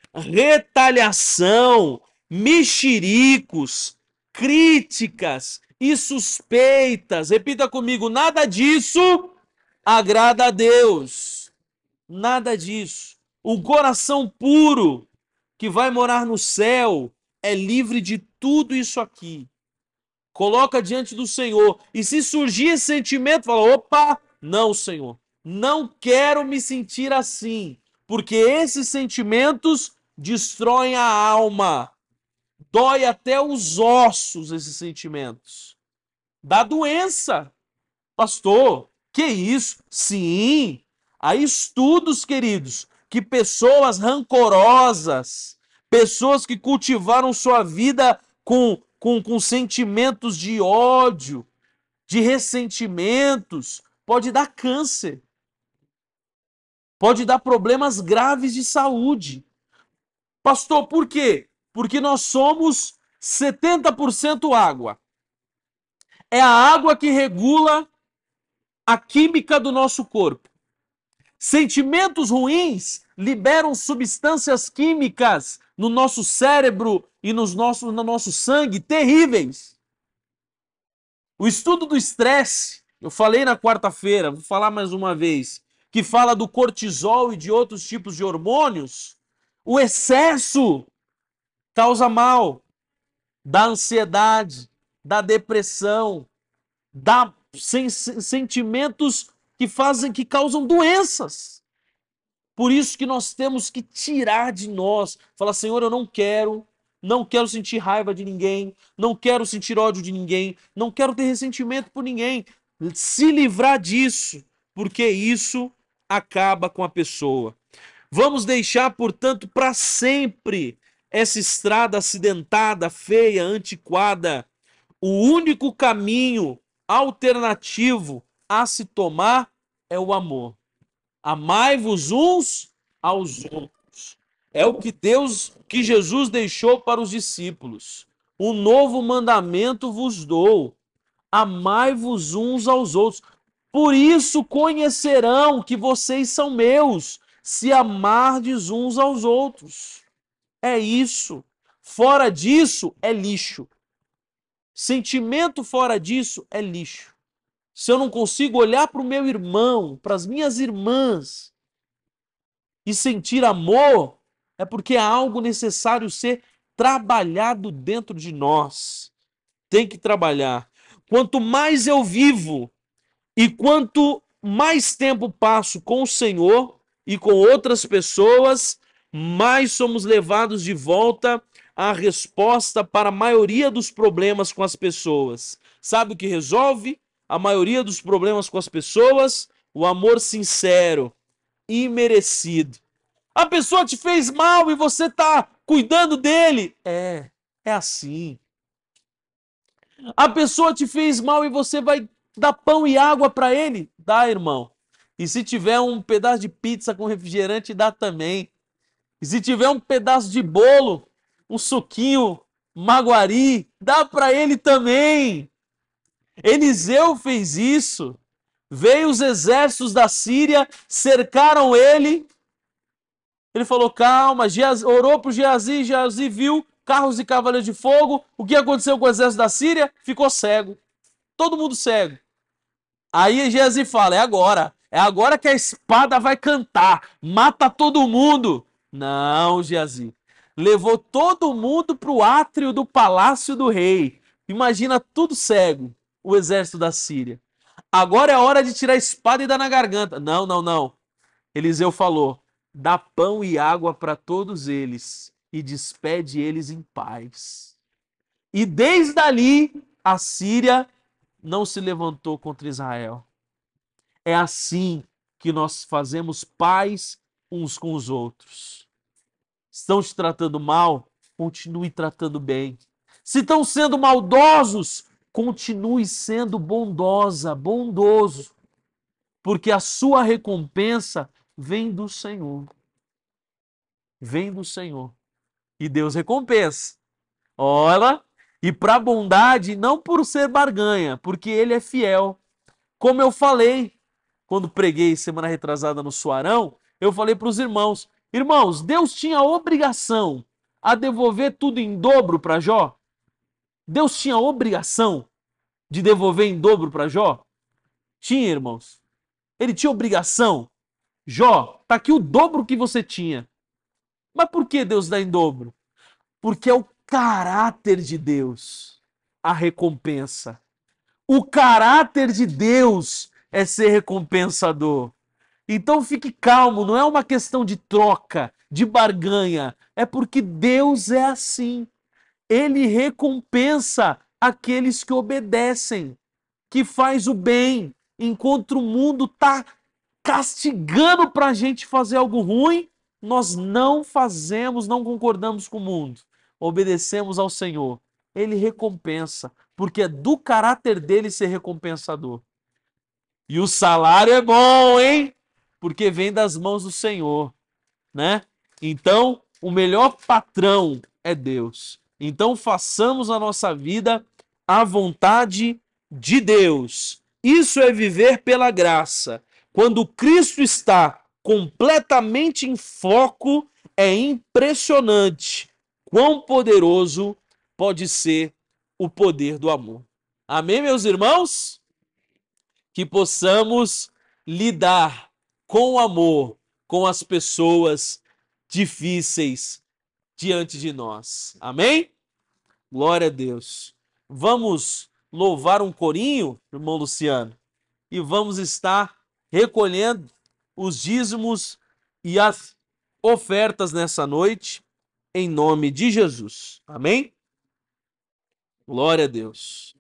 S1: retaliação, mexericos, críticas e suspeitas. Repita comigo, nada disso agrada a Deus. Nada disso. O coração puro que vai morar no céu é livre de tudo isso aqui. Coloca diante do Senhor. E se surgir esse sentimento, fala, opa, não, Senhor, não quero me sentir assim, porque esses sentimentos destroem a alma. Dói até os ossos esses sentimentos. Dá doença. Pastor, que isso? Sim, há estudos, queridos, que pessoas rancorosas, pessoas que cultivaram sua vida com, com, com sentimentos de ódio, de ressentimentos, pode dar câncer, pode dar problemas graves de saúde. Pastor, por quê? Porque nós somos setenta por cento água. É a água que regula a química do nosso corpo. Sentimentos ruins liberam substâncias químicas no nosso cérebro e nos nossos, no nosso sangue terríveis. O estudo do estresse, eu falei na quarta-feira, vou falar mais uma vez, que fala do cortisol e de outros tipos de hormônios. O excesso causa mal, dá ansiedade, dá depressão, dá sen sentimentos que fazem, que causam doenças. Por isso que nós temos que tirar de nós, falar, Senhor, eu não quero, não quero sentir raiva de ninguém, não quero sentir ódio de ninguém, não quero ter ressentimento por ninguém. Se livrar disso, porque isso acaba com a pessoa. Vamos deixar, portanto, para sempre essa estrada acidentada, feia, antiquada. O único caminho alternativo a se tomar é o amor. Amai-vos uns aos outros. É o que Deus, que Jesus deixou para os discípulos. Um novo mandamento vos dou. Amai-vos uns aos outros. Por isso conhecerão que vocês são meus, se amardes uns aos outros. É isso. Fora disso é lixo. Sentimento fora disso é lixo. Se eu não consigo olhar para o meu irmão, para as minhas irmãs e sentir amor, é porque há algo necessário ser trabalhado dentro de nós. Tem que trabalhar. Quanto mais eu vivo e quanto mais tempo passo com o Senhor e com outras pessoas, mais somos levados de volta à resposta para a maioria dos problemas com as pessoas. Sabe o que resolve a maioria dos problemas com as pessoas? O amor sincero, imerecido. A pessoa te fez mal e você está cuidando dele. É, é assim. A pessoa te fez mal e você vai dar pão e água para ele? Dá, irmão. E se tiver um pedaço de pizza com refrigerante, dá também. E se tiver um pedaço de bolo, um suquinho, maguari, dá para ele também. Eliseu fez isso. Veio os exércitos da Síria, cercaram ele. Ele falou, calma, Geaz... orou para o Geazi, Geazi viu carros e cavaleiros de fogo. O que aconteceu com o exército da Síria? Ficou cego. Todo mundo cego. Aí Geazi fala, é agora. É agora que a espada vai cantar. Mata todo mundo. Não, Geazi. Levou todo mundo para o átrio do palácio do rei. Imagina tudo cego, o exército da Síria. Agora é hora de tirar a espada e dar na garganta. Não, não, não. Eliseu falou, dá pão e água para todos eles e despede eles em paz. E desde ali, a Síria não se levantou contra Israel. É assim que nós fazemos paz uns com os outros. Estão te tratando mal? Continue tratando bem. Se estão sendo maldosos, continue sendo bondosa, bondoso. Porque a sua recompensa vem do Senhor. Vem do Senhor. E Deus recompensa. Olha, e para a bondade, não por ser barganha, porque Ele é fiel. Como eu falei, quando preguei semana retrasada no Suarão, eu falei para os irmãos, irmãos, Deus tinha a obrigação a devolver tudo em dobro para Jó? Deus tinha a obrigação de devolver em dobro para Jó? Tinha, irmãos. Ele tinha obrigação. Jó, tá aqui o dobro que você tinha. Mas por que Deus dá em dobro? Porque é o caráter de Deus a recompensa. O caráter de Deus é ser recompensador. Então fique calmo, não é uma questão de troca, de barganha. É porque Deus é assim. Ele recompensa aqueles que obedecem, que faz o bem, enquanto o mundo está castigando para a gente fazer algo ruim, nós não fazemos, não concordamos com o mundo. Obedecemos ao Senhor. Ele recompensa, porque é do caráter dele ser recompensador. E o salário é bom, hein? Porque vem das mãos do Senhor, né? Então, o melhor patrão é Deus. Então, façamos a nossa vida à vontade de Deus. Isso é viver pela graça. Quando Cristo está completamente em foco, é impressionante quão poderoso pode ser o poder do amor. Amém, meus irmãos? Que possamos lidar com amor com as pessoas difíceis diante de nós. Amém? Glória a Deus. Vamos louvar um corinho, irmão Luciano, e vamos estar recolhendo os dízimos e as ofertas nessa noite, em nome de Jesus. Amém? Glória a Deus.